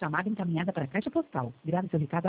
Chamada encaminhada para a caixa postal. Grave seu recado